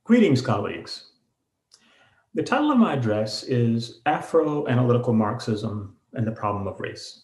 Greetings, colleagues. The title of my address is Afro-Analytical Marxism and the Problem of Race.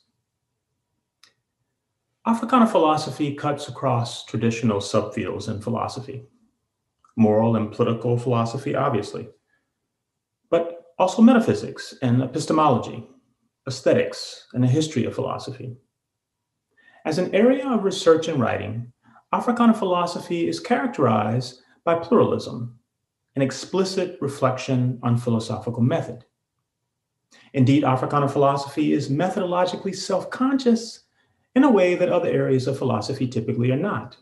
Africana philosophy cuts across traditional subfields in philosophy, moral and political philosophy, obviously, but also metaphysics and epistemology, aesthetics, and a history of philosophy. As an area of research and writing, Africana philosophy is characterized by pluralism, an explicit reflection on philosophical method. Indeed, Africana philosophy is methodologically self-conscious in a way that other areas of philosophy typically are not.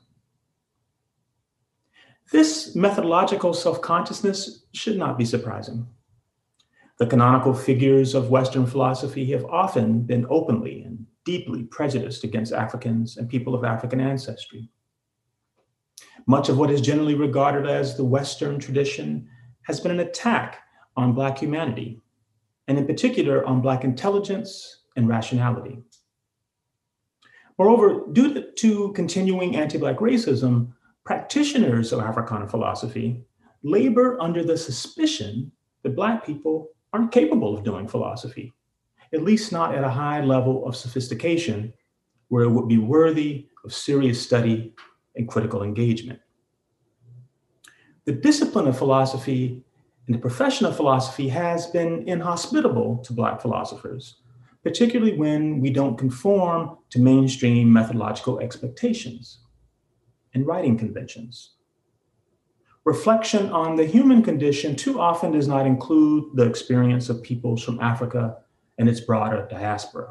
This methodological self-consciousness should not be surprising. The canonical figures of Western philosophy have often been openly and deeply prejudiced against Africans and people of African ancestry. Much of what is generally regarded as the Western tradition has been an attack on Black humanity, and in particular on Black intelligence and rationality. Moreover, due to continuing anti-Black racism, practitioners of Africana philosophy labor under the suspicion that Black people aren't capable of doing philosophy, at least not at a high level of sophistication where it would be worthy of serious study and critical engagement. The discipline of philosophy and the profession of philosophy has been inhospitable to Black philosophers, particularly when we don't conform to mainstream methodological expectations and writing conventions. Reflection on the human condition too often does not include the experience of peoples from Africa and its broader diaspora.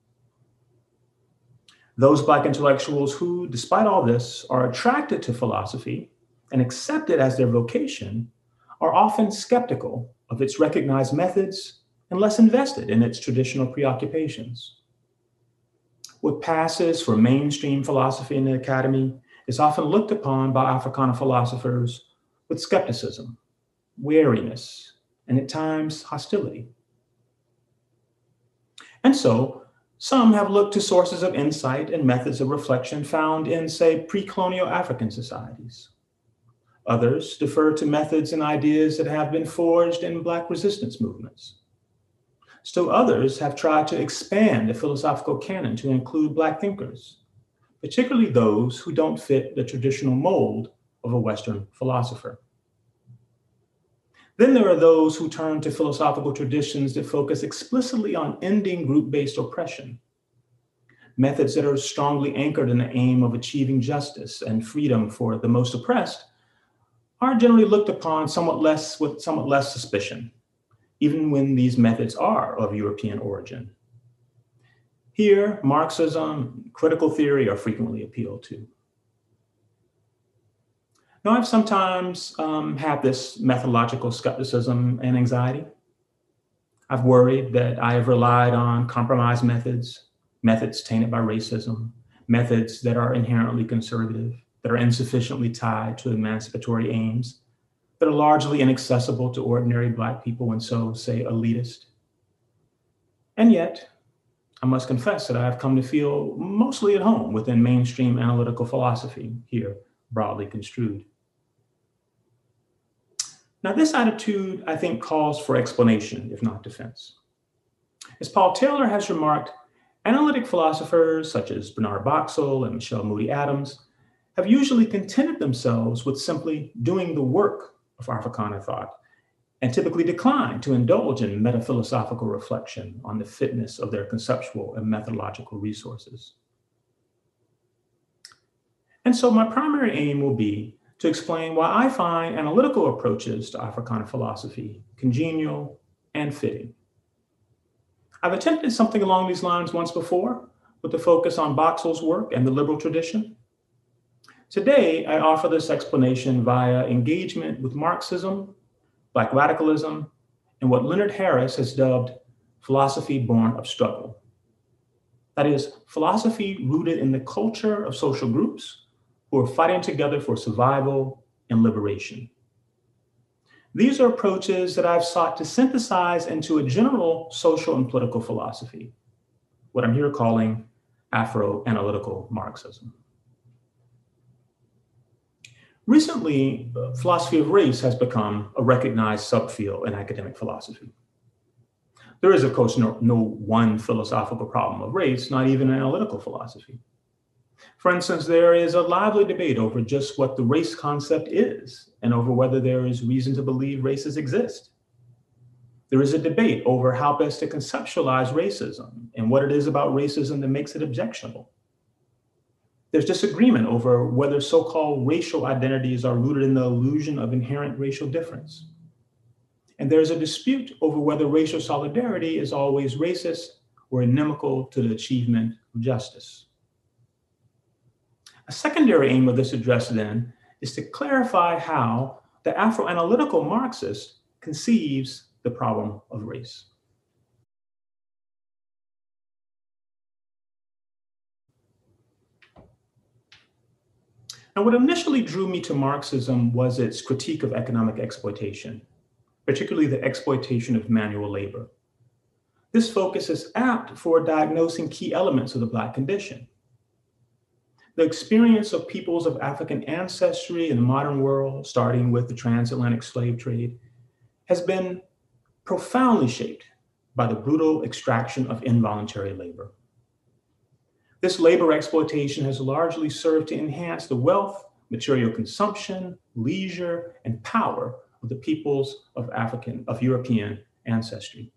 Those Black intellectuals who, despite all this, are attracted to philosophy and accept it as their vocation are often skeptical of its recognized methods and less invested in its traditional preoccupations. What passes for mainstream philosophy in the academy is often looked upon by Africana philosophers with skepticism, wariness, and at times hostility. And so, some have looked to sources of insight and methods of reflection found in, say, pre-colonial African societies. Others defer to methods and ideas that have been forged in Black resistance movements. Still others have tried to expand the philosophical canon to include Black thinkers, particularly those who don't fit the traditional mold of a Western philosopher. Then there are those who turn to philosophical traditions that focus explicitly on ending group-based oppression, methods that are strongly anchored in the aim of achieving justice and freedom for the most oppressed are generally looked upon with somewhat less suspicion, even when these methods are of European origin. Here, Marxism, critical theory are frequently appealed to. Now, I've sometimes had this methodological skepticism and anxiety. I've worried that I have relied on compromise methods, methods tainted by racism, methods that are inherently conservative, that are insufficiently tied to emancipatory aims, that are largely inaccessible to ordinary Black people and so, say, elitist. And yet, I must confess that I have come to feel mostly at home within mainstream analytical philosophy, here broadly construed. Now, this attitude, I think, calls for explanation, if not defense. As Paul Taylor has remarked, analytic philosophers such as Bernard Boxill and Michelle Moody Adams have usually contented themselves with simply doing the work of Africana thought and typically decline to indulge in metaphilosophical reflection on the fitness of their conceptual and methodological resources. And so my primary aim will be to explain why I find analytical approaches to Africana philosophy congenial and fitting. I've attempted something along these lines once before with the focus on Boxill's work and the liberal tradition. Today, I offer this explanation via engagement with Marxism, Black radicalism, and what Leonard Harris has dubbed philosophy born of struggle. That is, philosophy rooted in the culture of social groups who are fighting together for survival and liberation. These are approaches that I've sought to synthesize into a general social and political philosophy, what I'm here calling Afro-analytical Marxism. Recently, philosophy of race has become a recognized subfield in academic philosophy. There is, of course, no one philosophical problem of race, not even in analytical philosophy. For instance, there is a lively debate over just what the race concept is and over whether there is reason to believe races exist. There is a debate over how best to conceptualize racism and what it is about racism that makes it objectionable. There's disagreement over whether so-called racial identities are rooted in the illusion of inherent racial difference. And there's a dispute over whether racial solidarity is always racist or inimical to the achievement of justice. A secondary aim of this address, then, is to clarify how the Afro-analytical Marxist conceives the problem of race. Now, what initially drew me to Marxism was its critique of economic exploitation, particularly the exploitation of manual labor. This focus is apt for diagnosing key elements of the Black condition. The experience of peoples of African ancestry in the modern world, starting with the transatlantic slave trade, has been profoundly shaped by the brutal extraction of involuntary labor. This labor exploitation has largely served to enhance the wealth, material consumption, leisure, and power of the peoples of European ancestry.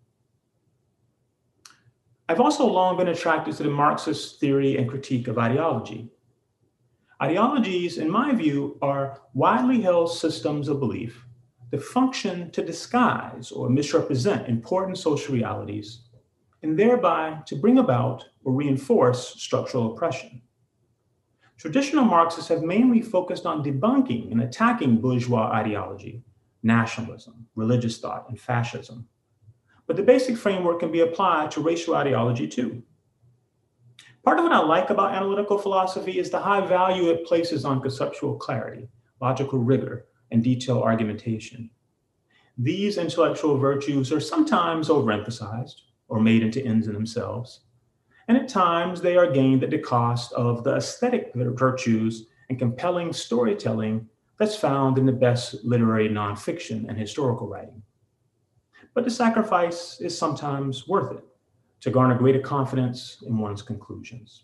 I've also long been attracted to the Marxist theory and critique of ideology. Ideologies, in my view, are widely held systems of belief that function to disguise or misrepresent important social realities and thereby to bring about or reinforce structural oppression. Traditional Marxists have mainly focused on debunking and attacking bourgeois ideology, nationalism, religious thought, and fascism. But the basic framework can be applied to racial ideology too. Part of what I like about analytical philosophy is the high value it places on conceptual clarity, logical rigor, and detailed argumentation. These intellectual virtues are sometimes overemphasized or made into ends in themselves, and at times they are gained at the cost of the aesthetic virtues and compelling storytelling that's found in the best literary nonfiction and historical writing. But the sacrifice is sometimes worth it to garner greater confidence in one's conclusions.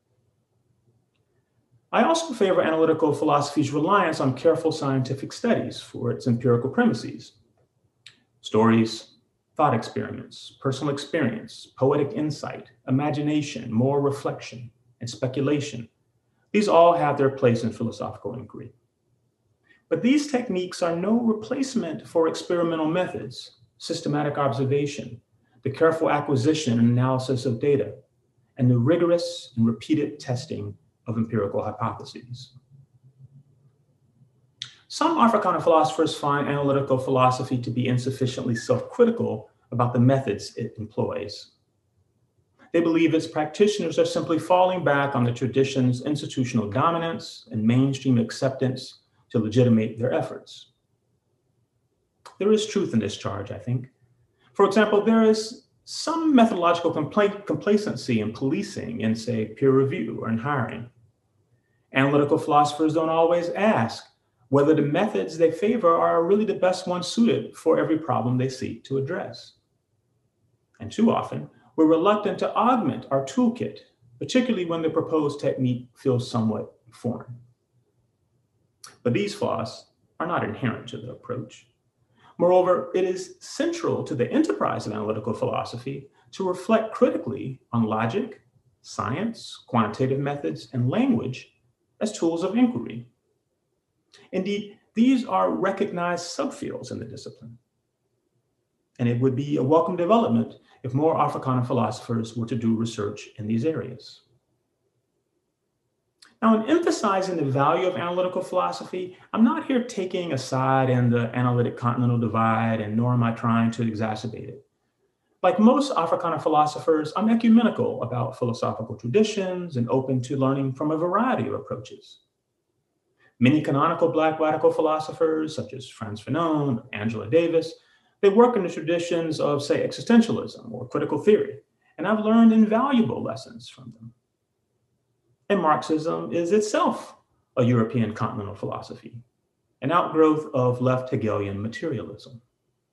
I also favor analytical philosophy's reliance on careful scientific studies for its empirical premises. Stories, thought experiments, personal experience, poetic insight, imagination, moral reflection, and speculation. These all have their place in philosophical inquiry. But these techniques are no replacement for experimental methods, systematic observation, the careful acquisition and analysis of data, and the rigorous and repeated testing of empirical hypotheses. Some Africana philosophers find analytical philosophy to be insufficiently self-critical about the methods it employs. They believe its practitioners are simply falling back on the tradition's institutional dominance and mainstream acceptance to legitimate their efforts. There is truth in this charge, I think. For example, there is some methodological complacency in policing in, say, peer review or in hiring. Analytical philosophers don't always ask whether the methods they favor are really the best ones suited for every problem they seek to address. And too often, we're reluctant to augment our toolkit, particularly when the proposed technique feels somewhat foreign. But these flaws are not inherent to the approach. Moreover, it is central to the enterprise of analytical philosophy to reflect critically on logic, science, quantitative methods, and language as tools of inquiry. Indeed, these are recognized subfields in the discipline. And it would be a welcome development if more Africana philosophers were to do research in these areas. Now, in emphasizing the value of analytical philosophy, I'm not here taking a side in the analytic continental divide, and nor am I trying to exacerbate it. Like most Africana philosophers, I'm ecumenical about philosophical traditions and open to learning from a variety of approaches. Many canonical Black radical philosophers, such as Frantz Fanon or Angela Davis, they work in the traditions of, say, existentialism or critical theory, and I've learned invaluable lessons from them. And Marxism is itself a European continental philosophy, an outgrowth of left Hegelian materialism.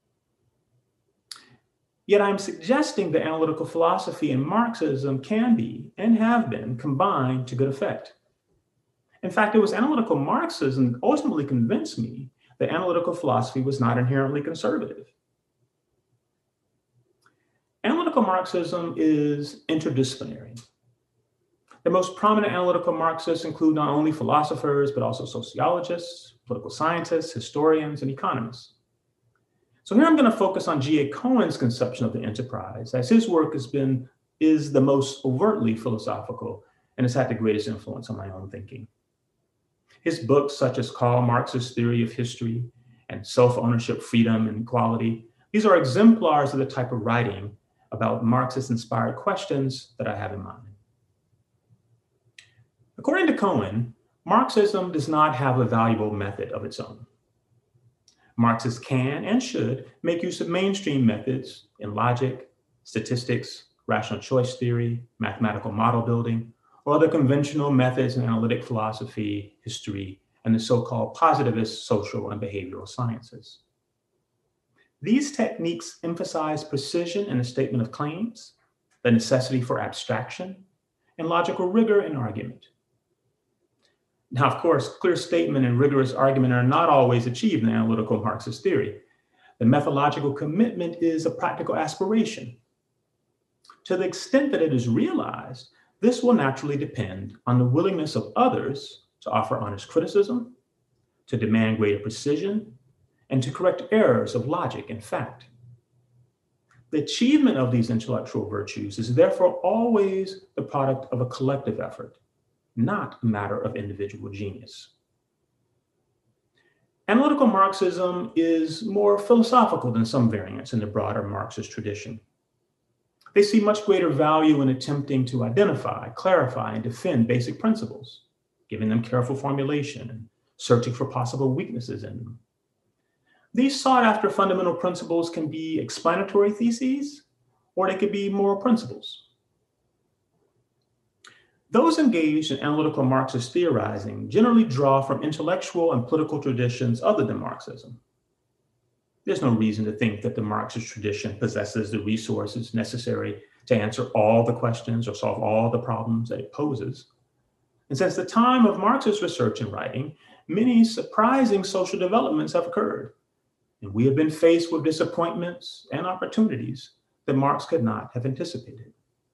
Yet I'm suggesting that analytical philosophy and Marxism can be and have been combined to good effect. In fact, it was analytical Marxism that ultimately convinced me that analytical philosophy was not inherently conservative. Analytical Marxism is interdisciplinary. The most prominent analytical Marxists include not only philosophers, but also sociologists, political scientists, historians, and economists. So here I'm going to focus on G.A. Cohen's conception of the enterprise, as his work is the most overtly philosophical and has had the greatest influence on my own thinking. His books, such as Karl Marx's Theory of History and Self-Ownership, Freedom, and Equality, these are exemplars of the type of writing about Marxist-inspired questions that I have in mind. According to Cohen, Marxism does not have a valuable method of its own. Marxists can and should make use of mainstream methods in logic, statistics, rational choice theory, mathematical model building, or other conventional methods in analytic philosophy, history, and the so-called positivist social and behavioral sciences. These techniques emphasize precision in the statement of claims, the necessity for abstraction, and logical rigor in argument. Now, of course, clear statement and rigorous argument are not always achieved in analytical Marxist theory. The methodological commitment is a practical aspiration. To the extent that it is realized, this will naturally depend on the willingness of others to offer honest criticism, to demand greater precision, and to correct errors of logic and fact. The achievement of these intellectual virtues is therefore always the product of a collective effort, not a matter of individual genius. Analytical Marxism is more philosophical than some variants in the broader Marxist tradition. They see much greater value in attempting to identify, clarify, and defend basic principles, giving them careful formulation and searching for possible weaknesses in them. These sought-after fundamental principles can be explanatory theses, or they could be moral principles. Those engaged in analytical Marxist theorizing generally draw from intellectual and political traditions other than Marxism. There's no reason to think that the Marxist tradition possesses the resources necessary to answer all the questions or solve all the problems that it poses. And since the time of Marxist research and writing, many surprising social developments have occurred, and we have been faced with disappointments and opportunities that Marx could not have anticipated.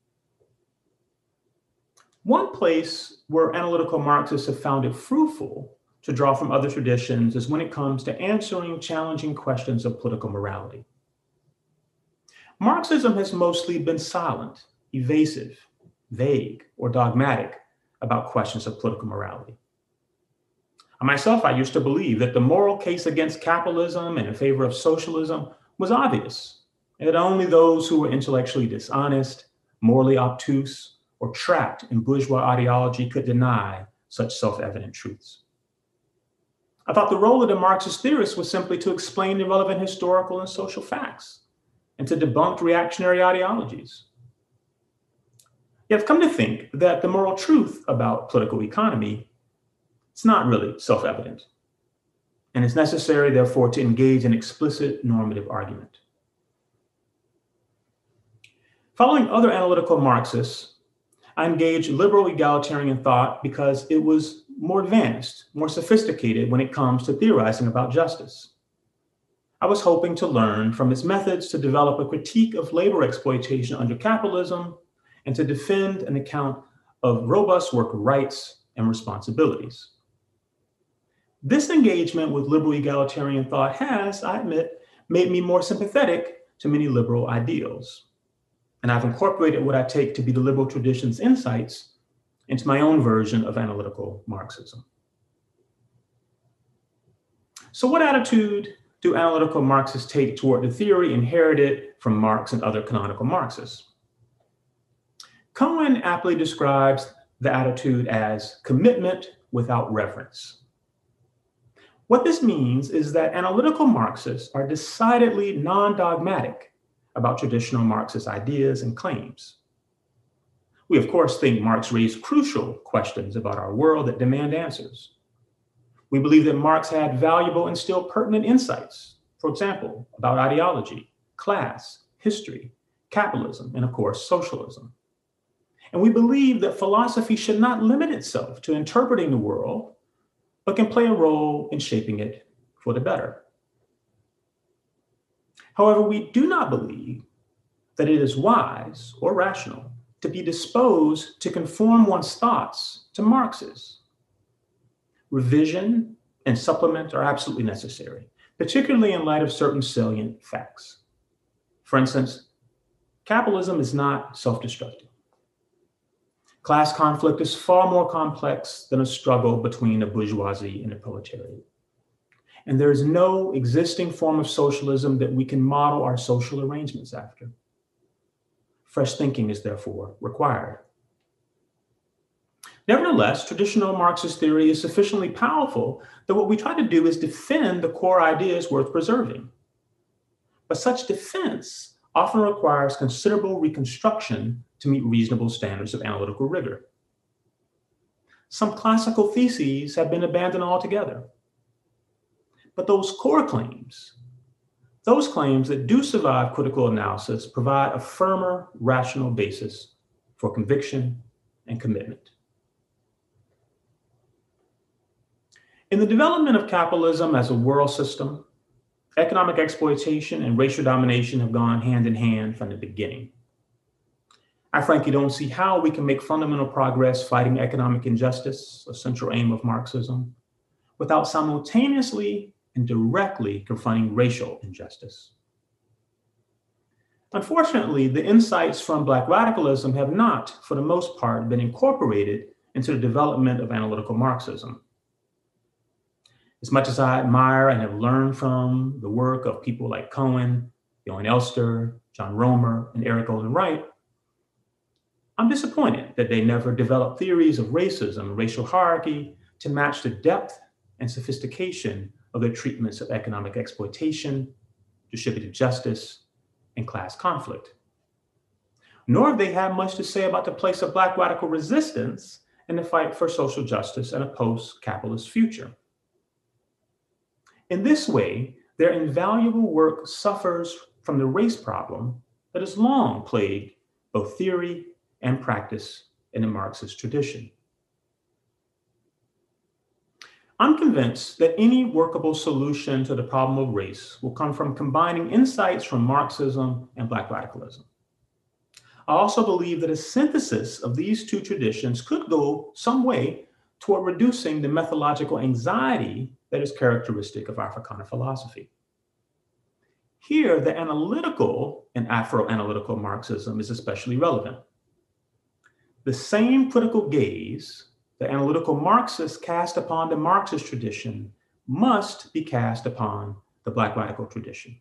One place where analytical Marxists have found it fruitful to draw from other traditions is when it comes to answering challenging questions of political morality. Marxism has mostly been silent, evasive, vague, or dogmatic about questions of political morality. Myself, I used to believe that the moral case against capitalism and in favor of socialism was obvious, and that only those who were intellectually dishonest, morally obtuse, or trapped in bourgeois ideology could deny such self-evident truths. I thought the role of the Marxist theorists was simply to explain the relevant historical and social facts and to debunk reactionary ideologies. Yet I've come to think that the moral truth about political economy, it's not really self-evident, and it's necessary, therefore, to engage in explicit normative argument. Following other analytical Marxists, I engaged liberal egalitarian thought because it was more advanced, more sophisticated when it comes to theorizing about justice. I was hoping to learn from its methods to develop a critique of labor exploitation under capitalism and to defend an account of robust worker rights and responsibilities. This engagement with liberal egalitarian thought has, I admit, made me more sympathetic to many liberal ideals. And I've incorporated what I take to be the liberal tradition's insights into my own version of analytical Marxism. So what attitude do analytical Marxists take toward the theory inherited from Marx and other canonical Marxists? Cohen aptly describes the attitude as commitment without reverence. What this means is that analytical Marxists are decidedly non-dogmatic about traditional Marxist ideas and claims. We, of course, think Marx raised crucial questions about our world that demand answers. We believe that Marx had valuable and still pertinent insights, for example, about ideology, class, history, capitalism, and of course, socialism. And we believe that philosophy should not limit itself to interpreting the world, but can play a role in shaping it for the better. However, we do not believe that it is wise or rational to be disposed to conform one's thoughts to Marx's. Revision and supplement are absolutely necessary, particularly in light of certain salient facts. For instance, capitalism is not self-destructive. Class conflict is far more complex than a struggle between the bourgeoisie and the proletariat. And there is no existing form of socialism that we can model our social arrangements after. Fresh thinking is therefore required. Nevertheless, traditional Marxist theory is sufficiently powerful that what we try to do is defend the core ideas worth preserving. But such defense often requires considerable reconstruction to meet reasonable standards of analytical rigor. Some classical theses have been abandoned altogether. But those core claims, those claims that do survive critical analysis, provide a firmer, rational basis for conviction and commitment. In the development of capitalism as a world system, economic exploitation and racial domination have gone hand in hand from the beginning. I frankly don't see how we can make fundamental progress fighting economic injustice, a central aim of Marxism, without simultaneously and directly confronting racial injustice. Unfortunately, the insights from Black radicalism have not, for the most part, been incorporated into the development of analytical Marxism. As much as I admire and have learned from the work of people like Cohen, Johan Elster, John Romer, and Eric Olin Wright, I'm disappointed that they never developed theories of racism and racial hierarchy to match the depth and sophistication of their treatments of economic exploitation, distributive justice, and class conflict. Nor have they had much to say about the place of Black radical resistance in the fight for social justice and a post-capitalist future. In this way, their invaluable work suffers from the race problem that has long plagued both theory and practice in the Marxist tradition. I'm convinced that any workable solution to the problem of race will come from combining insights from Marxism and Black radicalism. I also believe that a synthesis of these two traditions could go some way toward reducing the methodological anxiety that is characteristic of Africana philosophy. Here, the analytical and Afro-analytical Marxism is especially relevant. The same critical gaze the analytical Marxists cast upon the Marxist tradition must be cast upon the Black radical tradition.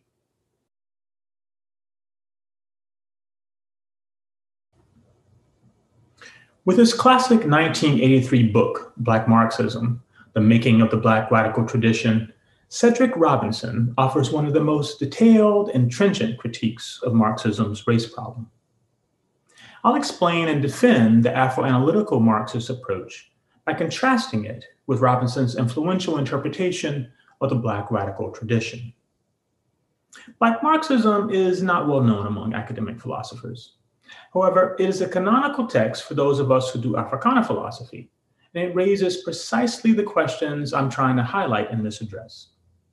With his classic 1983 book, Black Marxism, The Making of the Black Radical Tradition, Cedric Robinson offers one of the most detailed and trenchant critiques of Marxism's race problem. I'll explain and defend the Afro-analytical Marxist approach by contrasting it with Robinson's influential interpretation of the Black radical tradition. Black Marxism is not well known among academic philosophers. However, it is a canonical text for those of us who do Africana philosophy, and it raises precisely the questions I'm trying to highlight in this address.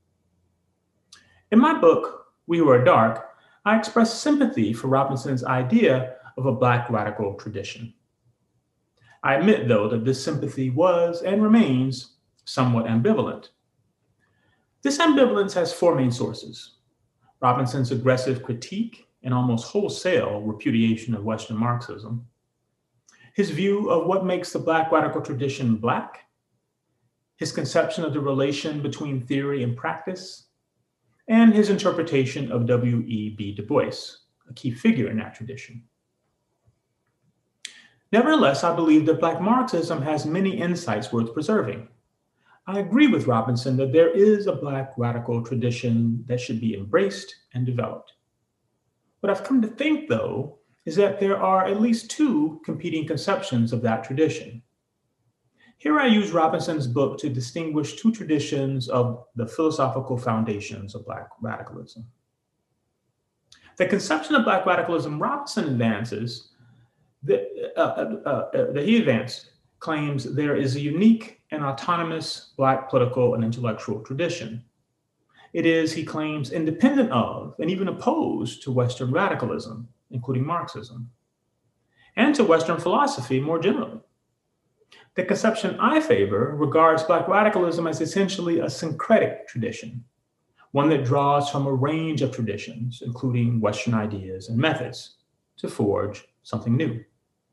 In my book, We Who Are Dark, I express sympathy for Robinson's idea of a Black radical tradition. I admit, though, that this sympathy was and remains somewhat ambivalent. This ambivalence has four main sources: Robinson's aggressive critique and almost wholesale repudiation of Western Marxism, his view of what makes the Black radical tradition Black, his conception of the relation between theory and practice, and his interpretation of W.E.B. Du Bois, a key figure in that tradition. Nevertheless, I believe that Black Marxism has many insights worth preserving. I agree with Robinson that there is a Black radical tradition that should be embraced and developed. What I've come to think, though, is that there are at least two competing conceptions of that tradition. Here I use Robinson's book to distinguish two traditions of the philosophical foundations of Black radicalism. The conception of Black radicalism Robinson advances, that he advanced, claims there is a unique and autonomous Black political and intellectual tradition. It is, he claims, independent of and even opposed to Western radicalism, including Marxism, and to Western philosophy more generally. The conception I favor regards Black radicalism as essentially a syncretic tradition, one that draws from a range of traditions, including Western ideas and methods, to forge something new.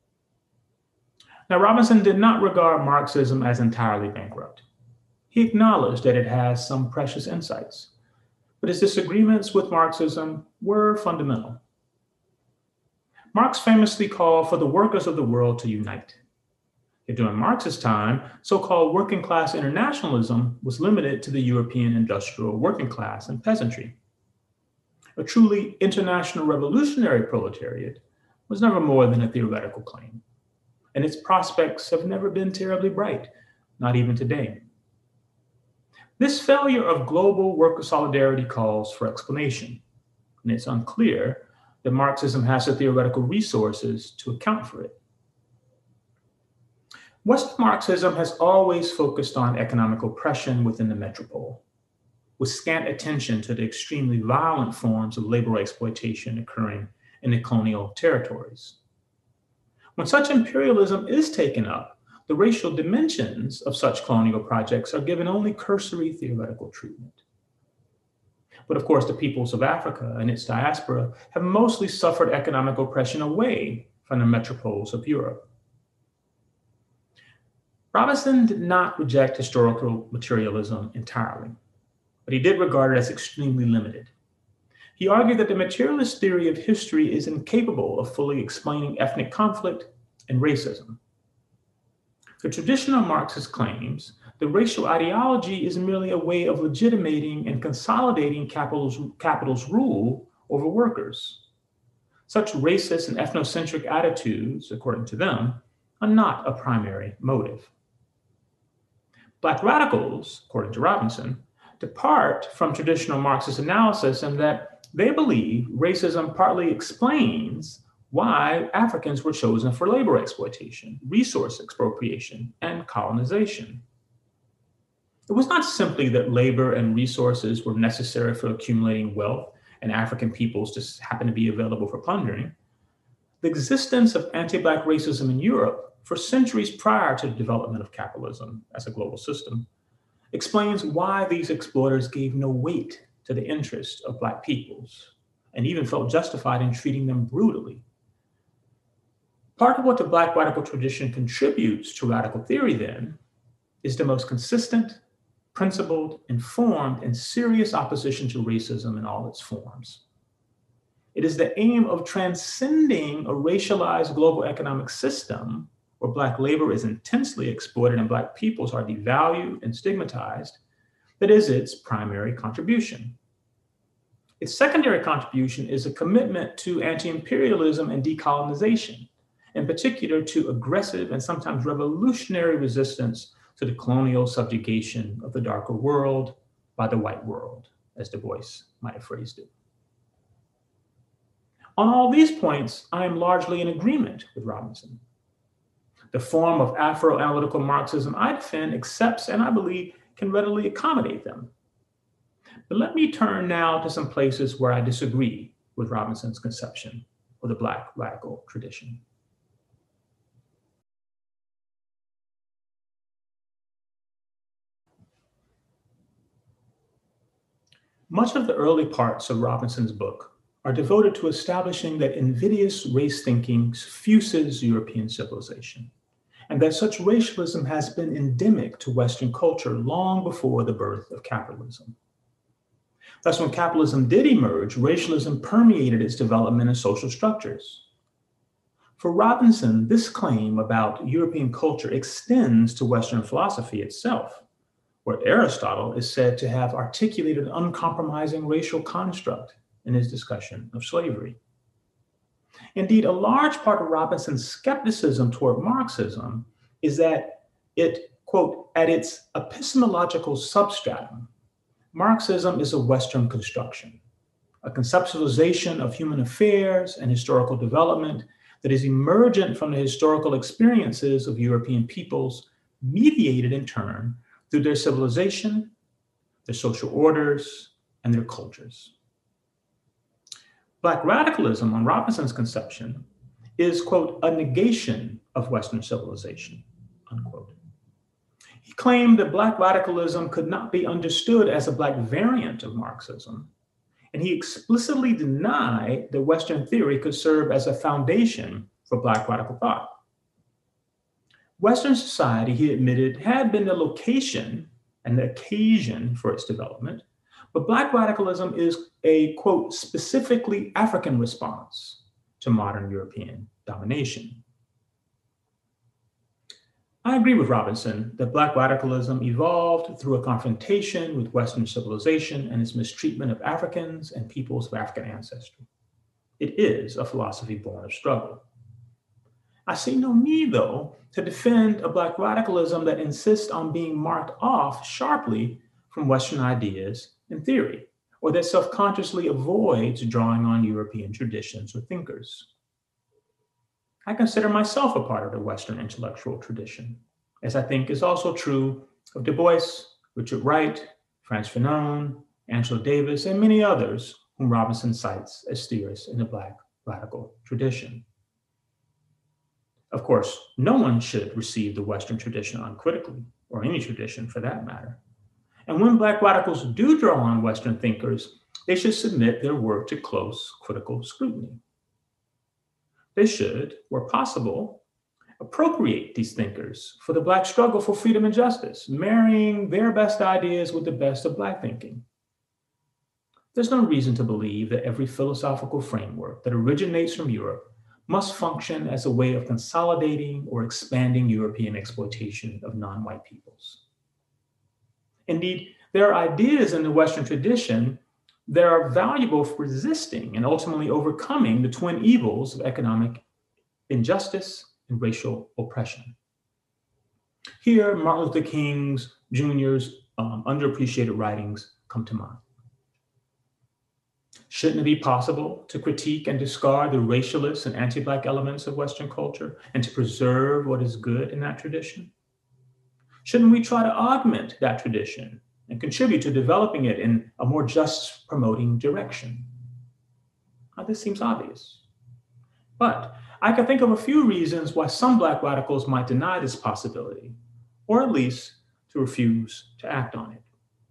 Now, Robinson did not regard Marxism as entirely bankrupt. He acknowledged that it has some precious insights, but his disagreements with Marxism were fundamental. Marx famously called for the workers of the world to unite. Yet during Marx's time, so-called working class internationalism was limited to the European industrial working class and peasantry. A truly international revolutionary proletariat was never more than a theoretical claim, and its prospects have never been terribly bright, not even today. This failure of global worker solidarity calls for explanation, and it's unclear that Marxism has the theoretical resources to account for it. Western Marxism has always focused on economic oppression within the metropole, with scant attention to the extremely violent forms of labor exploitation occurring in the colonial territories. When such imperialism is taken up, the racial dimensions of such colonial projects are given only cursory theoretical treatment. But of course, the peoples of Africa and its diaspora have mostly suffered economic oppression away from the metropoles of Europe. Robinson did not reject historical materialism entirely, but he did regard it as extremely limited. He argued that the materialist theory of history is incapable of fully explaining ethnic conflict and racism. The traditional Marxist claims that racial ideology is merely a way of legitimating and consolidating capital's rule over workers. Such racist and ethnocentric attitudes, according to them, are not a primary motive. Black radicals, according to Robinson, depart from traditional Marxist analysis in that they believe racism partly explains why Africans were chosen for labor exploitation, resource expropriation, and colonization. It was not simply that labor and resources were necessary for accumulating wealth and African peoples just happened to be available for plundering. The existence of anti-Black racism in Europe for centuries prior to the development of capitalism as a global system explains why these exploiters gave no weight to the interests of Black peoples and even felt justified in treating them brutally. Part of what the Black radical tradition contributes to radical theory, then, is the most consistent, principled, informed, and serious opposition to racism in all its forms. It is the aim of transcending a racialized global economic system where Black labor is intensely exploited and Black peoples are devalued and stigmatized that is its primary contribution. Its secondary contribution is a commitment to anti-imperialism and decolonization, in particular to aggressive and sometimes revolutionary resistance to the colonial subjugation of the darker world by the white world, as Du Bois might have phrased it. On all these points, I am largely in agreement with Robinson. The form of Afro-analytical Marxism I defend accepts and I believe can readily accommodate them. But let me turn now to some places where I disagree with Robinson's conception of the Black radical tradition. Much of the early parts of Robinson's book are devoted to establishing that invidious race thinking suffuses European civilization, and that such racialism has been endemic to Western culture long before the birth of capitalism. Thus, when capitalism did emerge, racialism permeated its development and social structures. For Robinson, this claim about European culture extends to Western philosophy itself, where Aristotle is said to have articulated an uncompromising racial construct in his discussion of slavery. Indeed, a large part of Robinson's skepticism toward Marxism is that it quote, at its epistemological substratum, Marxism is a Western construction, a conceptualization of human affairs and historical development that is emergent from the historical experiences of European peoples, mediated in turn through their civilization, their social orders, and their cultures. Black radicalism, on Robinson's conception, is, quote, a negation of Western civilization, unquote. He claimed that Black radicalism could not be understood as a Black variant of Marxism, and he explicitly denied that Western theory could serve as a foundation for Black radical thought. Western society, he admitted, had been the location and the occasion for its development, but Black radicalism is a, quote, specifically African response to modern European domination. I agree with Robinson that Black radicalism evolved through a confrontation with Western civilization and its mistreatment of Africans and peoples of African ancestry. It is a philosophy born of struggle. I see no need, though, to defend a Black radicalism that insists on being marked off sharply from Western ideas and theory, or that self-consciously avoids drawing on European traditions or thinkers. I consider myself a part of the Western intellectual tradition, as I think is also true of Du Bois, Richard Wright, Frantz Fanon, Angela Davis, and many others whom Robinson cites as theorists in the Black radical tradition. Of course, no one should receive the Western tradition uncritically, or any tradition for that matter. And when Black radicals do draw on Western thinkers, they should submit their work to close critical scrutiny. They should, where possible, appropriate these thinkers for the Black struggle for freedom and justice, marrying their best ideas with the best of Black thinking. There's no reason to believe that every philosophical framework that originates from Europe must function as a way of consolidating or expanding European exploitation of non-white peoples. Indeed, there are ideas in the Western tradition that are valuable for resisting and ultimately overcoming the twin evils of economic injustice and racial oppression. Here, Martin Luther King Jr.'s underappreciated writings come to mind. Shouldn't it be possible to critique and discard the racialist and anti-Black elements of Western culture and to preserve what is good in that tradition? Shouldn't we try to augment that tradition and contribute to developing it in a more just promoting direction? Now, this seems obvious, but I can think of a few reasons why some Black radicals might deny this possibility, or at least to refuse to act on it.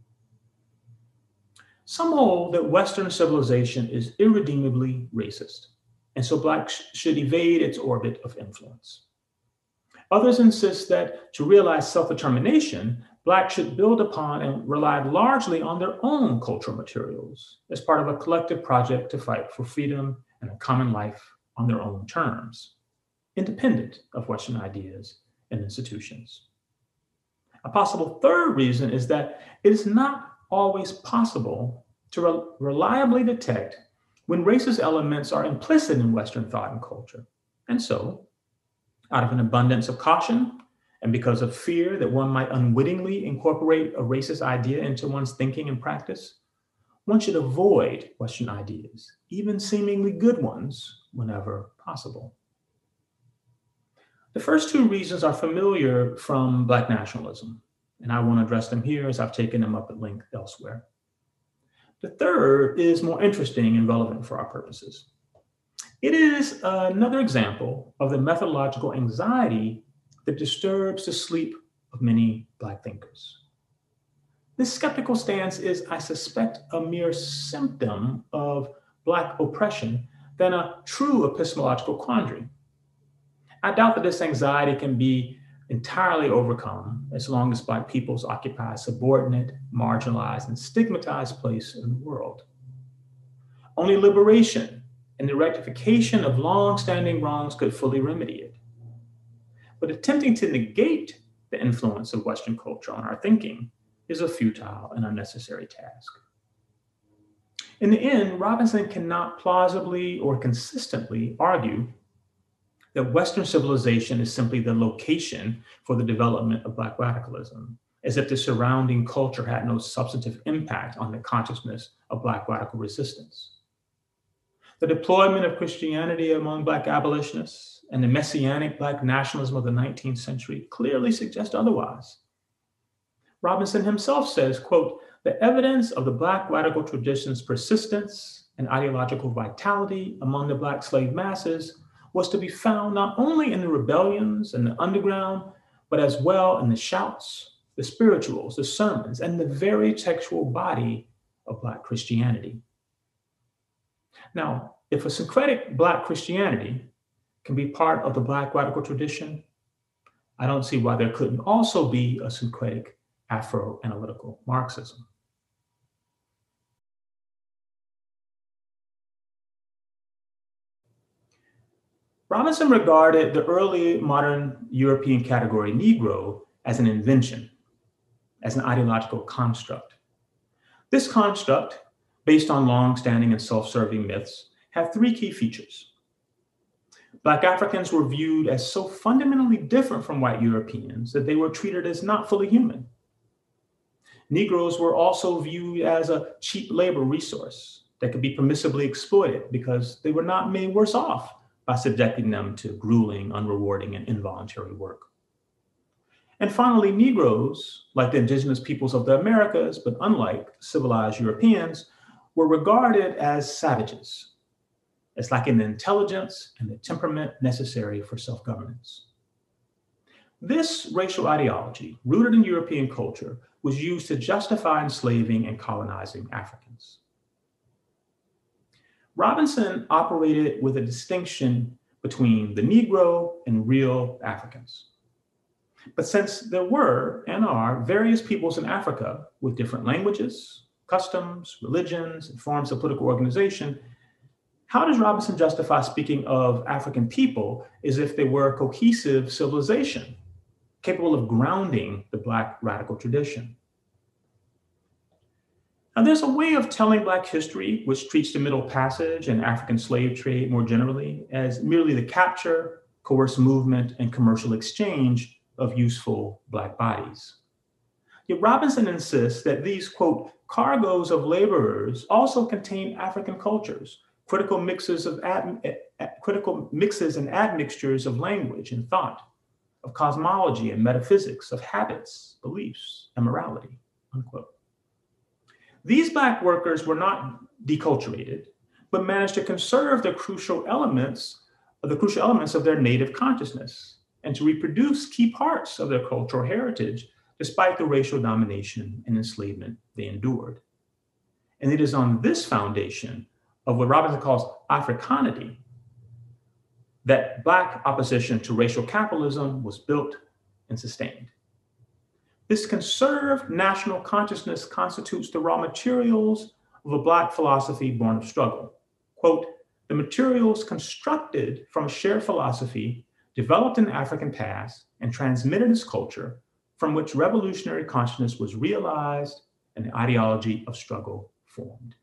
Some hold that Western civilization is irredeemably racist, and so Blacks should evade its orbit of influence. Others insist that to realize self-determination, Blacks should build upon and rely largely on their own cultural materials as part of a collective project to fight for freedom and a common life on their own terms, independent of Western ideas and institutions. A possible third reason is that it is not always possible to reliably detect when racist elements are implicit in Western thought and culture. And so, out of an abundance of caution, and because of fear that one might unwittingly incorporate a racist idea into one's thinking and practice, one should avoid Western ideas, even seemingly good ones, whenever possible. The first two reasons are familiar from Black nationalism, and I won't address them here as I've taken them up at length elsewhere. The third is more interesting and relevant for our purposes. It is another example of the methodological anxiety that disturbs the sleep of many Black thinkers. This skeptical stance is, I suspect, a mere symptom of Black oppression than a true epistemological quandary. I doubt that this anxiety can be entirely overcome as long as Black peoples occupy a subordinate, marginalized, and stigmatized place in the world. Only liberation and the rectification of long-standing wrongs could fully remedy it. But attempting to negate the influence of Western culture on our thinking is a futile and unnecessary task. In the end, Robinson cannot plausibly or consistently argue that Western civilization is simply the location for the development of Black radicalism, as if the surrounding culture had no substantive impact on the consciousness of Black radical resistance. The deployment of Christianity among Black abolitionists and the messianic Black nationalism of the 19th century clearly suggest otherwise. Robinson himself says, quote, "The evidence of the Black radical tradition's persistence and ideological vitality among the Black slave masses was to be found not only in the rebellions and the underground, but as well in the shouts, the spirituals, the sermons, and the very textual body of Black Christianity." Now, if a syncretic Black Christianity can be part of the Black radical tradition, I don't see why there couldn't also be a syncretic Afro-analytical Marxism. Robinson regarded the early modern European category Negro as an invention, as an ideological construct. This construct, based on long-standing and self-serving myths, had three key features. Black Africans were viewed as so fundamentally different from white Europeans that they were treated as not fully human. Negroes were also viewed as a cheap labor resource that could be permissibly exploited because they were not made worse off by subjecting them to grueling, unrewarding, and involuntary work. And finally, Negroes, like the indigenous peoples of the Americas, but unlike civilized Europeans, were regarded as savages, as lacking the intelligence and the temperament necessary for self-governance. This racial ideology, rooted in European culture, was used to justify enslaving and colonizing Africans. Robinson operated with a distinction between the Negro and real Africans. But since there were and are various peoples in Africa with different languages, customs, religions, and forms of political organization, how does Robinson justify speaking of African people as if they were a cohesive civilization, capable of grounding the Black radical tradition? Now, there's a way of telling Black history which treats the Middle Passage and African slave trade more generally as merely the capture, coerced movement, and commercial exchange of useful Black bodies. Yet Robinson insists that these, quote, cargoes of laborers also contain African cultures, critical mixes and admixtures of language and thought, of cosmology and metaphysics, of habits, beliefs, and morality, unquote. These Black workers were not deculturated, but managed to conserve the crucial elements of their native consciousness and to reproduce key parts of their cultural heritage despite the racial domination and enslavement they endured. And it is on this foundation of what Robinson calls Africanity that Black opposition to racial capitalism was built and sustained. This conserved national consciousness constitutes the raw materials of a Black philosophy born of struggle. Quote, "The materials constructed from a shared philosophy developed in the African past and transmitted as culture, from which revolutionary consciousness was realized and the ideology of struggle formed."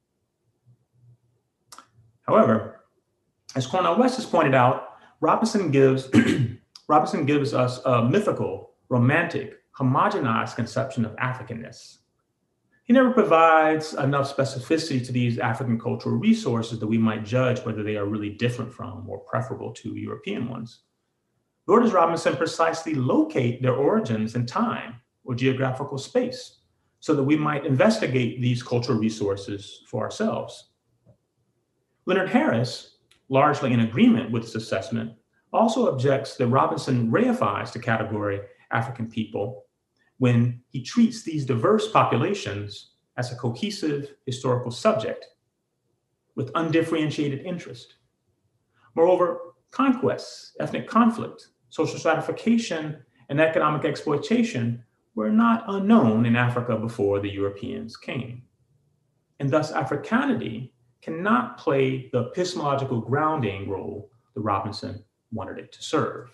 However, as Cornel West has pointed out, Robinson gives us a mythical, romantic, homogenized conception of Africanness. He never provides enough specificity to these African cultural resources that we might judge whether they are really different from or preferable to European ones. Nor does Robinson precisely locate their origins in time or geographical space so that we might investigate these cultural resources for ourselves. Leonard Harris, largely in agreement with this assessment, also objects that Robinson reifies the category African people when he treats these diverse populations as a cohesive historical subject with undifferentiated interest. Moreover, conquests, ethnic conflict, social stratification, and economic exploitation were not unknown in Africa before the Europeans came. And thus, Africanity cannot play the epistemological grounding role that Robinson wanted it to serve.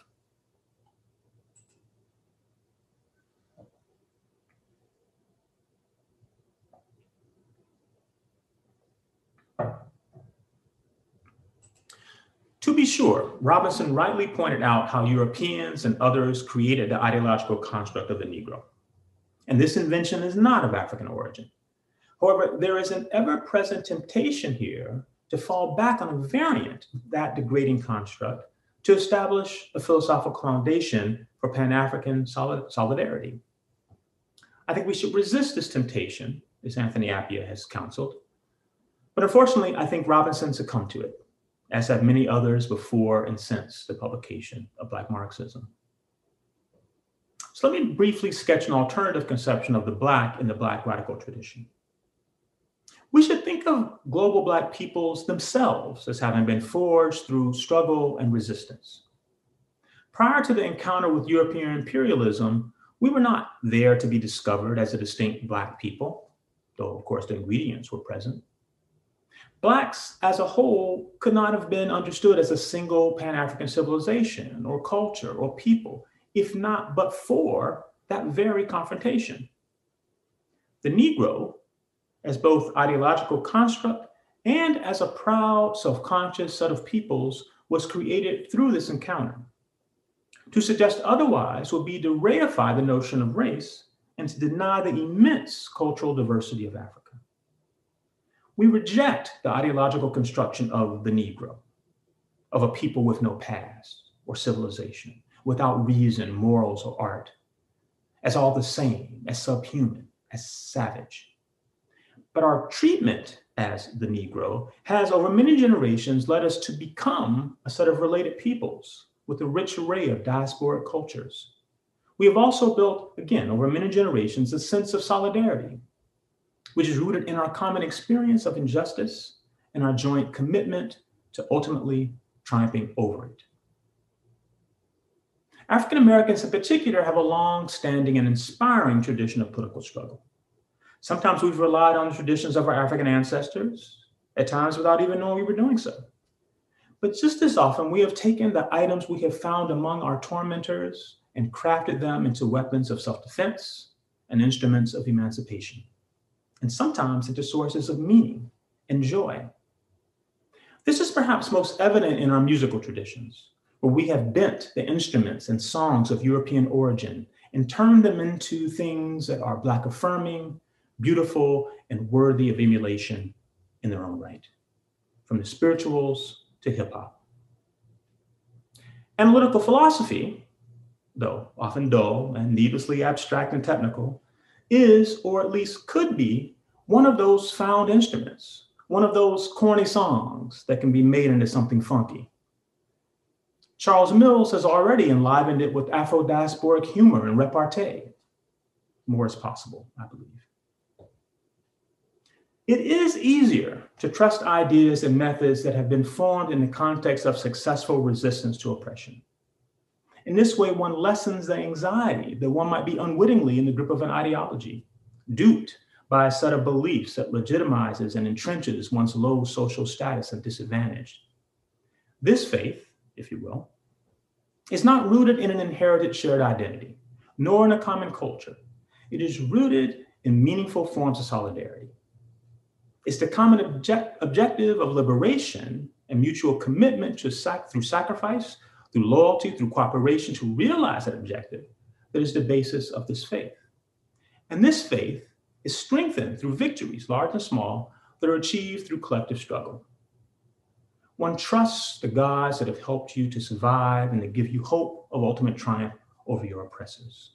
To be sure, Robinson rightly pointed out how Europeans and others created the ideological construct of the Negro. And this invention is not of African origin. However, there is an ever-present temptation here to fall back on a variant of that degrading construct to establish a philosophical foundation for Pan-African solidarity. I think we should resist this temptation, as Anthony Appiah has counseled. But unfortunately, I think Robinson succumbed to it, as have many others before and since the publication of Black Marxism. So let me briefly sketch an alternative conception of the Black in the Black radical tradition. We should think of global Black peoples themselves as having been forged through struggle and resistance. Prior to the encounter with European imperialism, we were not there to be discovered as a distinct Black people, though of course the ingredients were present. Blacks as a whole could not have been understood as a single Pan-African civilization or culture or people, if not but for that very confrontation. The Negro, as both ideological construct and as a proud, self-conscious set of peoples, was created through this encounter. To suggest otherwise would be to reify the notion of race and to deny the immense cultural diversity of Africa. We reject the ideological construction of the Negro, of a people with no past or civilization, without reason, morals, or art, as all the same, as subhuman, as savage. But our treatment as the Negro has over many generations led us to become a set of related peoples with a rich array of diasporic cultures. We have also built, again, over many generations, a sense of solidarity, which is rooted in our common experience of injustice and our joint commitment to ultimately triumphing over it. African Americans in particular have a long-standing and inspiring tradition of political struggle. Sometimes we've relied on the traditions of our African ancestors, at times without even knowing we were doing so. But just as often, we have taken the items we have found among our tormentors and crafted them into weapons of self-defense and instruments of emancipation, and sometimes into sources of meaning and joy. This is perhaps most evident in our musical traditions, where we have bent the instruments and songs of European origin and turned them into things that are Black affirming, beautiful, and worthy of emulation in their own right, from the spirituals to hip hop. Analytical philosophy, though often dull and needlessly abstract and technical, is, or at least could be, one of those found instruments, one of those corny songs that can be made into something funky. Charles Mills has already enlivened it with Afro-diasporic humor and repartee. More is possible, I believe. It is easier to trust ideas and methods that have been formed in the context of successful resistance to oppression. In this way, one lessens the anxiety that one might be unwittingly in the grip of an ideology, duped by a set of beliefs that legitimizes and entrenches one's low social status and disadvantage. This faith, if you will, is not rooted in an inherited shared identity, nor in a common culture. It is rooted in meaningful forms of solidarity. It's the common objective of liberation and mutual commitment to through sacrifice, through loyalty, through cooperation to realize that objective that is the basis of this faith. And this faith is strengthened through victories, large and small, that are achieved through collective struggle. One trusts the gods that have helped you to survive and that give you hope of ultimate triumph over your oppressors.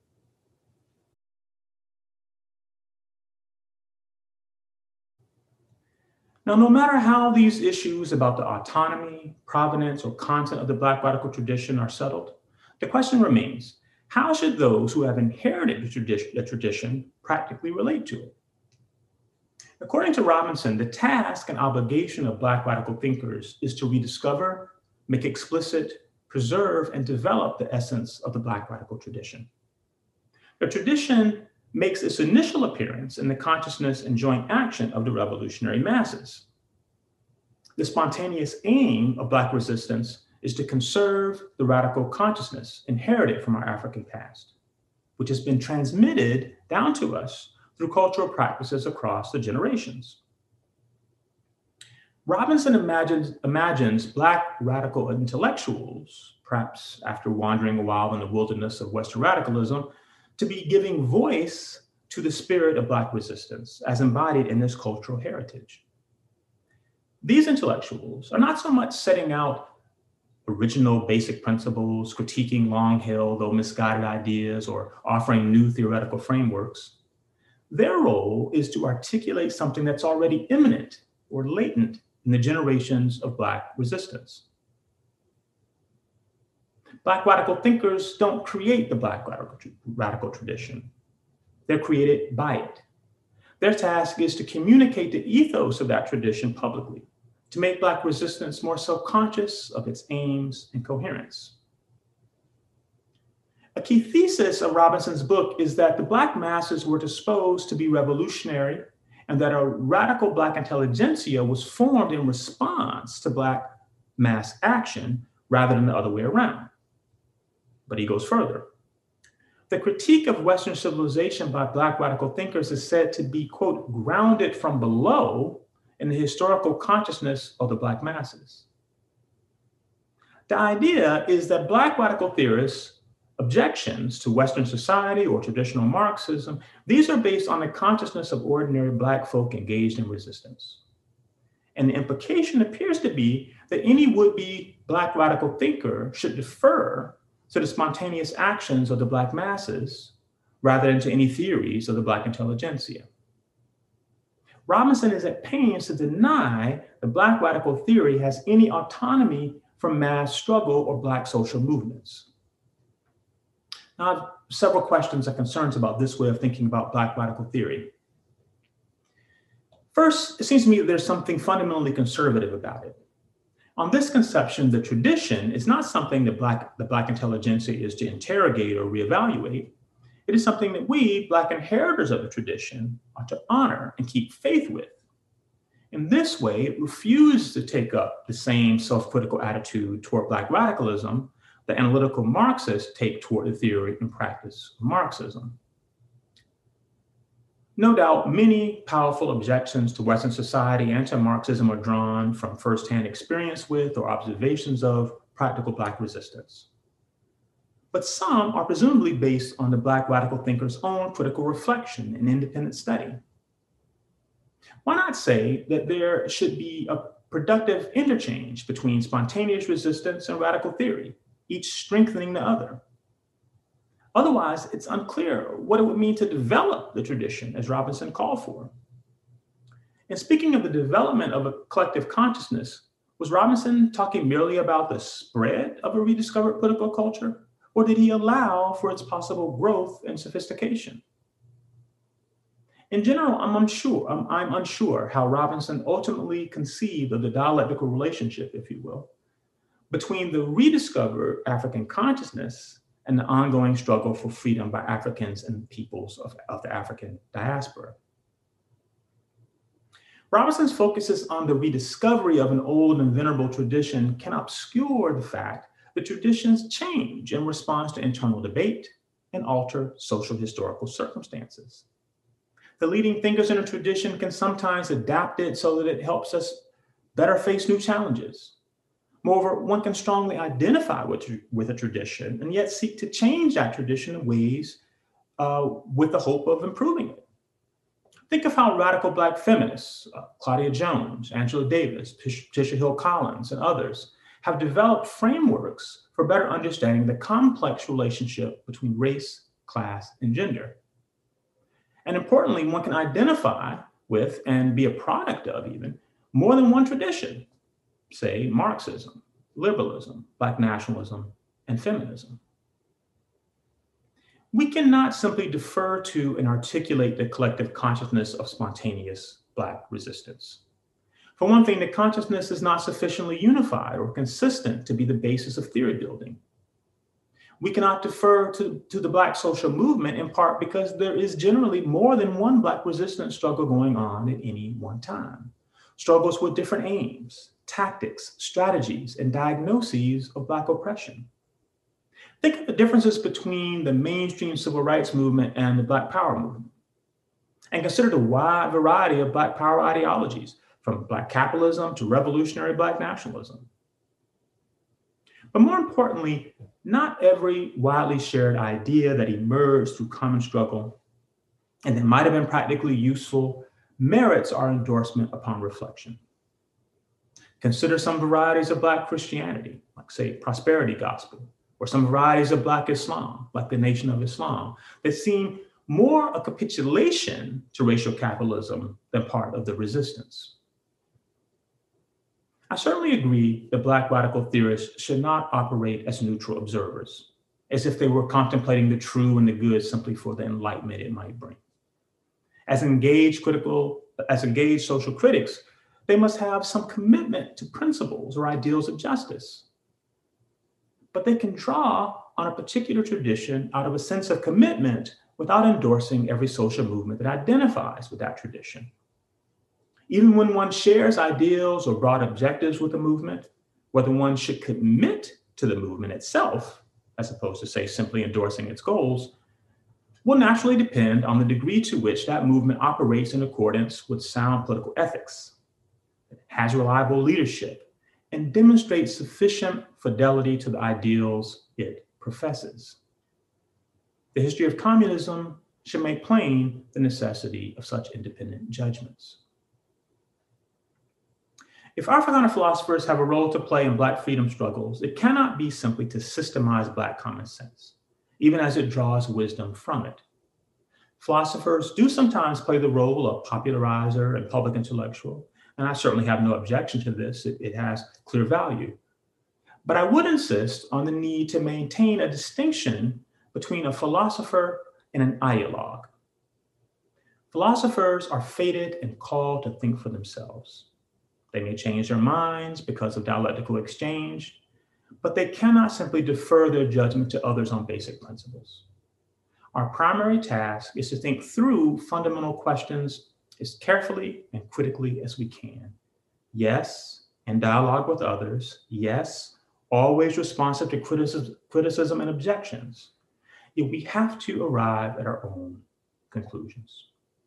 Now, no matter how these issues about the autonomy, provenance, or content of the Black radical tradition are settled, the question remains, how should those who have inherited the tradition practically relate to it? According to Robinson, the task and obligation of Black radical thinkers is to rediscover, make explicit, preserve, and develop the essence of the Black radical tradition. The tradition makes its initial appearance in the consciousness and joint action of the revolutionary masses. The spontaneous aim of Black resistance is to conserve the radical consciousness inherited from our African past, which has been transmitted down to us through cultural practices across the generations. Robinson imagines Black radical intellectuals, perhaps after wandering a while in the wilderness of Western radicalism, to be giving voice to the spirit of Black resistance as embodied in this cultural heritage. These intellectuals are not so much setting out original basic principles, critiquing long-held, though misguided ideas, or offering new theoretical frameworks. Their role is to articulate something that's already immanent or latent in the generations of Black resistance. Black radical thinkers don't create the Black radical tradition. They're created by it. Their task is to communicate the ethos of that tradition publicly, to make Black resistance more self-conscious of its aims and coherence. A key thesis of Robinson's book is that the Black masses were disposed to be revolutionary and that a radical Black intelligentsia was formed in response to Black mass action rather than the other way around. But he goes further. The critique of Western civilization by Black radical thinkers is said to be, quote, grounded from below in the historical consciousness of the Black masses. The idea is that Black radical theorists' objections to Western society or traditional Marxism, these are based on the consciousness of ordinary Black folk engaged in resistance. And the implication appears to be that any would-be Black radical thinker should defer to the spontaneous actions of the Black masses rather than to any theories of the Black intelligentsia. Robinson is at pains to deny that Black radical theory has any autonomy from mass struggle or Black social movements. Now, I have several questions and concerns about this way of thinking about Black radical theory. First, it seems to me that there's something fundamentally conservative about it. On this conception, the tradition is not something that the Black intelligentsia is to interrogate or reevaluate. It is something that we, Black inheritors of the tradition, are to honor and keep faith with. In this way, it refuses to take up the same self-critical attitude toward Black radicalism that analytical Marxists take toward the theory and practice of Marxism. No doubt, many powerful objections to Western society and to Marxism are drawn from firsthand experience with or observations of practical Black resistance. But some are presumably based on the Black radical thinkers' own critical reflection and independent study. Why not say that there should be a productive interchange between spontaneous resistance and radical theory, each strengthening the other? Otherwise, it's unclear what it would mean to develop the tradition as Robinson called for. And speaking of the development of a collective consciousness, was Robinson talking merely about the spread of a rediscovered political culture, or did he allow for its possible growth and sophistication? In general, I'm unsure how Robinson ultimately conceived of the dialectical relationship, if you will, between the rediscovered African consciousness and the ongoing struggle for freedom by Africans and peoples of the African diaspora. Robinson's focuses on the rediscovery of an old and venerable tradition can obscure the fact that traditions change in response to internal debate and alter social historical circumstances. The leading thinkers in a tradition can sometimes adapt it so that it helps us better face new challenges. Moreover, one can strongly identify with a tradition and yet seek to change that tradition in ways with the hope of improving it. Think of how radical Black feminists, Claudia Jones, Angela Davis, Patricia Hill Collins, and others have developed frameworks for better understanding the complex relationship between race, class, and gender. And importantly, one can identify with and be a product of even more than one tradition, say Marxism, liberalism, Black nationalism, and feminism. We cannot simply defer to and articulate the collective consciousness of spontaneous Black resistance. For one thing, the consciousness is not sufficiently unified or consistent to be the basis of theory building. We cannot defer to the Black social movement in part because there is generally more than one Black resistance struggle going on at any one time. Struggles with different aims, tactics, strategies, and diagnoses of Black oppression. Think of the differences between the mainstream civil rights movement and the Black Power movement. And consider the wide variety of Black Power ideologies, from Black capitalism to revolutionary Black nationalism. But more importantly, not every widely shared idea that emerged through common struggle and that might have been practically useful merits our endorsement upon reflection. Consider some varieties of Black Christianity, like, say, prosperity gospel, or some varieties of Black Islam, like the Nation of Islam, that seem more a capitulation to racial capitalism than part of the resistance. I certainly agree that Black radical theorists should not operate as neutral observers, as if they were contemplating the true and the good simply for the enlightenment it might bring. As engaged social critics, they must have some commitment to principles or ideals of justice. But they can draw on a particular tradition out of a sense of commitment without endorsing every social movement that identifies with that tradition. Even when one shares ideals or broad objectives with a movement, whether one should commit to the movement itself, as opposed to, say, simply endorsing its goals, will naturally depend on the degree to which that movement operates in accordance with sound political ethics, has reliable leadership, and demonstrates sufficient fidelity to the ideals it professes. The history of communism should make plain the necessity of such independent judgments. If Africana philosophers have a role to play in Black freedom struggles, it cannot be simply to systemize Black common sense, even as it draws wisdom from it. Philosophers do sometimes play the role of popularizer and public intellectual, and I certainly have no objection to this. It has clear value. But I would insist on the need to maintain a distinction between a philosopher and an ideologue. Philosophers are fated and called to think for themselves. They may change their minds because of dialectical exchange, but they cannot simply defer their judgment to others on basic principles. Our primary task is to think through fundamental questions as carefully and critically as we can. Yes, in dialogue with others. Yes, always responsive to criticism and objections. Yet we have to arrive at our own conclusions.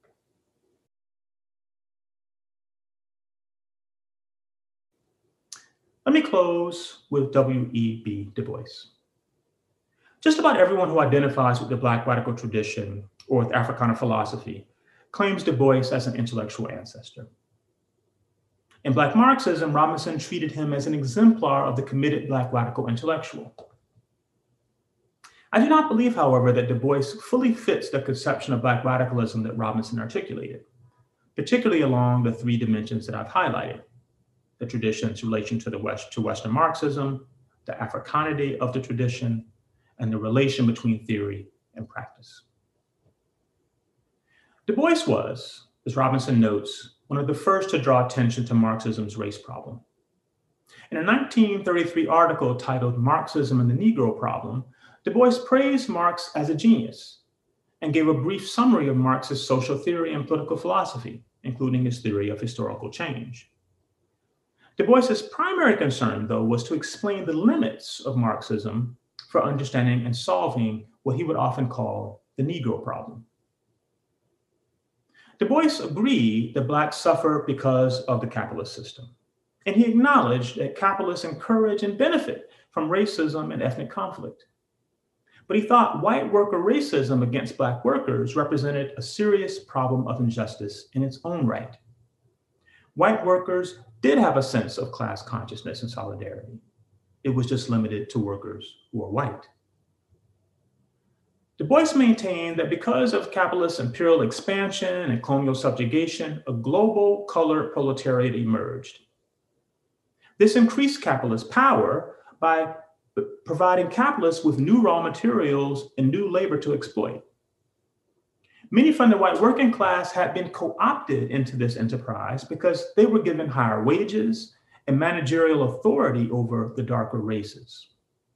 Let me close with W.E.B. Du Bois. Just about everyone who identifies with the Black radical tradition or with Africana philosophy claims Du Bois as an intellectual ancestor. In Black Marxism, Robinson treated him as an exemplar of the committed Black radical intellectual. I do not believe, however, that Du Bois fully fits the conception of Black radicalism that Robinson articulated, particularly along the three dimensions that I've highlighted: the tradition's relation to Western Marxism, the Africanity of the tradition, and the relation between theory and practice. Du Bois was, as Robinson notes, one of the first to draw attention to Marxism's race problem. In a 1933 article titled "Marxism and the Negro Problem," Du Bois praised Marx as a genius and gave a brief summary of Marx's social theory and political philosophy, including his theory of historical change. Du Bois's primary concern, though, was to explain the limits of Marxism for understanding and solving what he would often call the Negro problem. Du Bois agreed that Blacks suffer because of the capitalist system, and he acknowledged that capitalists encourage and benefit from racism and ethnic conflict. But he thought white worker racism against Black workers represented a serious problem of injustice in its own right. White workers did have a sense of class consciousness and solidarity. It was just limited to workers who were white. Du Bois maintained that because of capitalist imperial expansion and colonial subjugation, a global colored proletariat emerged. This increased capitalist power by providing capitalists with new raw materials and new labor to exploit. Many from the white working class had been co-opted into this enterprise because they were given higher wages and managerial authority over the darker races.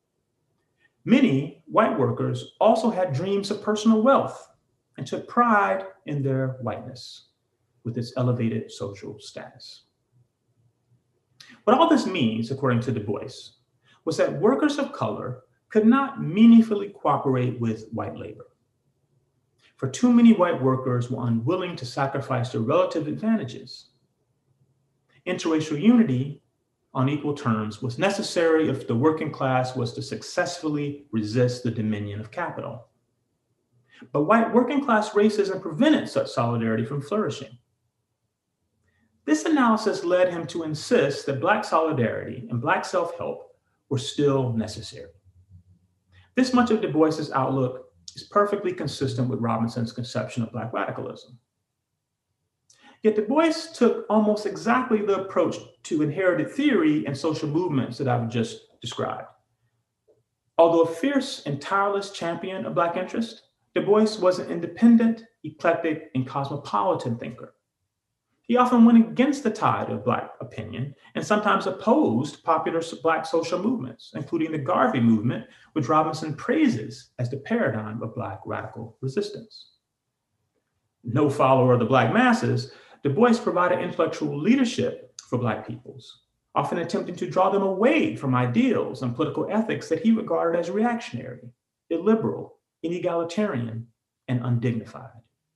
Many white workers also had dreams of personal wealth and took pride in their whiteness with its elevated social status. What all this means, according to Du Bois, was that workers of color could not meaningfully cooperate with white labor. For too many white workers were unwilling to sacrifice their relative advantages. interracial unity on equal terms was necessary if the working class was to successfully resist the dominion of capital. But white working class racism prevented such solidarity from flourishing. This analysis led him to insist that Black solidarity and Black self-help were still necessary. This much of Du Bois's outlook is perfectly consistent with Robinson's conception of Black radicalism. Yet Du Bois took almost exactly the approach to inherited theory and social movements that I've just described. Although a fierce and tireless champion of Black interest, Du Bois was an independent, eclectic, and cosmopolitan thinker. He often went against the tide of Black opinion and sometimes opposed popular Black social movements, including the Garvey movement, which Robinson praises as the paradigm of Black radical resistance. No follower of the Black masses, Du Bois provided intellectual leadership for Black peoples, often attempting to draw them away from ideals and political ethics that he regarded as reactionary, illiberal, inegalitarian, and undignified.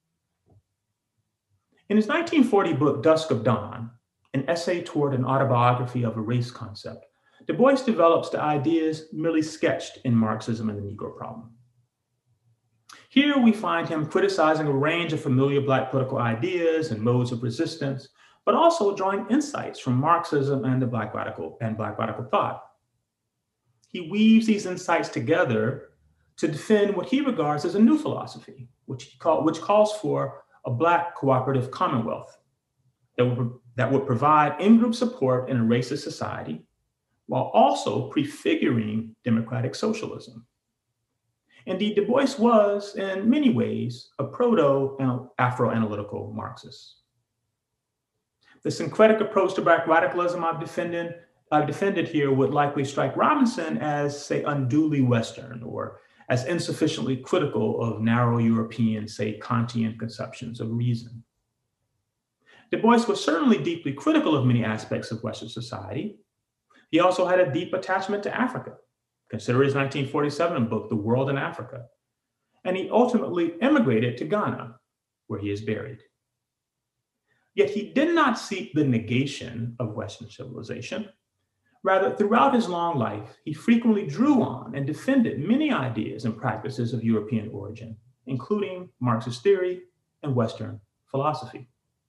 In his 1940 book, Dusk of Dawn, an essay toward an autobiography of a race concept, Du Bois develops the ideas merely sketched in Marxism and the Negro Problem. Here we find him criticizing a range of familiar Black political ideas and modes of resistance, but also drawing insights from Marxism and Black radical thought. He weaves these insights together to defend what he regards as a new philosophy, which calls for a Black cooperative commonwealth that would provide in-group support in a racist society while also prefiguring democratic socialism. Indeed, Du Bois was, in many ways, a proto-Afro-analytical Marxist. The syncretic approach to Black radicalism I've defended here would likely strike Robinson as, say, unduly Western or as insufficiently critical of narrow European, say, Kantian conceptions of reason. Du Bois was certainly deeply critical of many aspects of Western society. He also had a deep attachment to Africa. Consider his 1947 book, The World in Africa. And he ultimately immigrated to Ghana, where he is buried. Yet he did not seek the negation of Western civilization. Rather, throughout his long life, he frequently drew on and defended many ideas and practices of European origin, including Marxist theory and Western philosophy.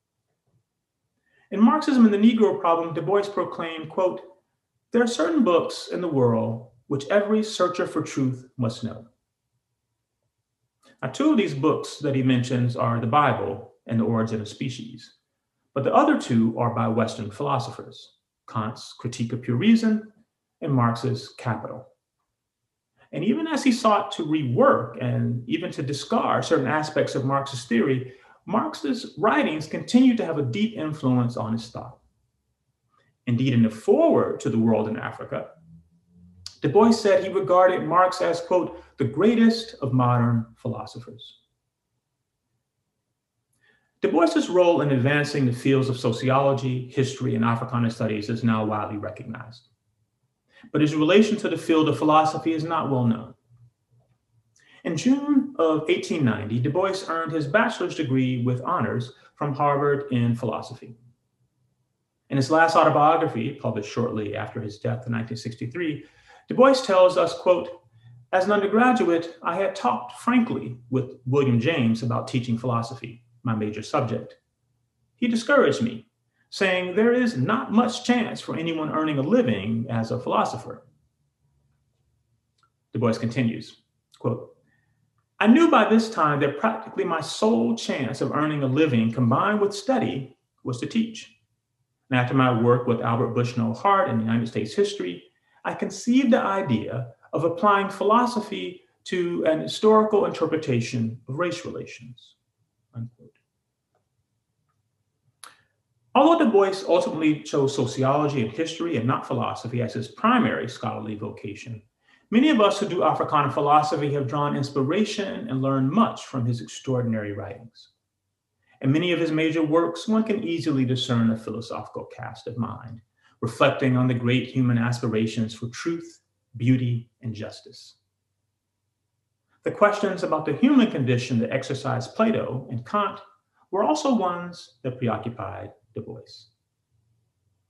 In Marxism and the Negro Problem, Du Bois proclaimed, quote, "There are certain books in the world which every searcher for truth must know." Now, two of these books that he mentions are the Bible and The Origin of Species, but the other two are by Western philosophers, Kant's Critique of Pure Reason and Marx's Capital. And even as he sought to rework and even to discard certain aspects of Marxist theory, Marx's writings continued to have a deep influence on his thought. Indeed, in the foreword to The World in Africa, Du Bois said he regarded Marx as, quote, "the greatest of modern philosophers." Du Bois's role in advancing the fields of sociology, history, and Africana studies is now widely recognized. But his relation to the field of philosophy is not well known. In June of 1890, Du Bois earned his bachelor's degree with honors from Harvard in philosophy. In his last autobiography, published shortly after his death in 1963, Du Bois tells us, quote, "As an undergraduate, I had talked frankly with William James about teaching philosophy, my major subject. He discouraged me, saying there is not much chance for anyone earning a living as a philosopher." Du Bois continues, quote, "I knew by this time that practically my sole chance of earning a living combined with study was to teach. And after my work with Albert Bushnell Hart in United States history, I conceived the idea of applying philosophy to an historical interpretation of race relations," unquote. Although Du Bois ultimately chose sociology and history and not philosophy as his primary scholarly vocation, many of us who do Africana philosophy have drawn inspiration and learned much from his extraordinary writings. In many of his major works, one can easily discern a philosophical cast of mind, reflecting on the great human aspirations for truth, beauty, and justice. The questions about the human condition that exercised Plato and Kant were also ones that preoccupied Du Bois.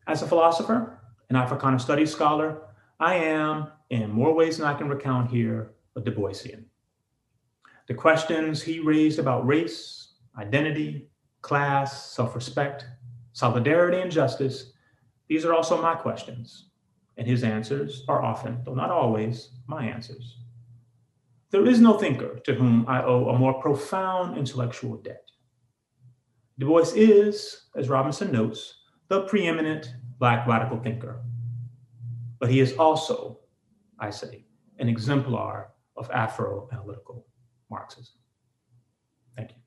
As a philosopher, an Africana studies scholar, I am, in more ways than I can recount here, a Du Boisian. The questions he raised about race, identity, class, self-respect, solidarity, and justice, these are also my questions, and his answers are often, though not always, my answers. There is no thinker to whom I owe a more profound intellectual debt. Du Bois is, as Robinson notes, the preeminent Black radical thinker. But he is also, I say, an exemplar of Afro-analytical Marxism. Thank you.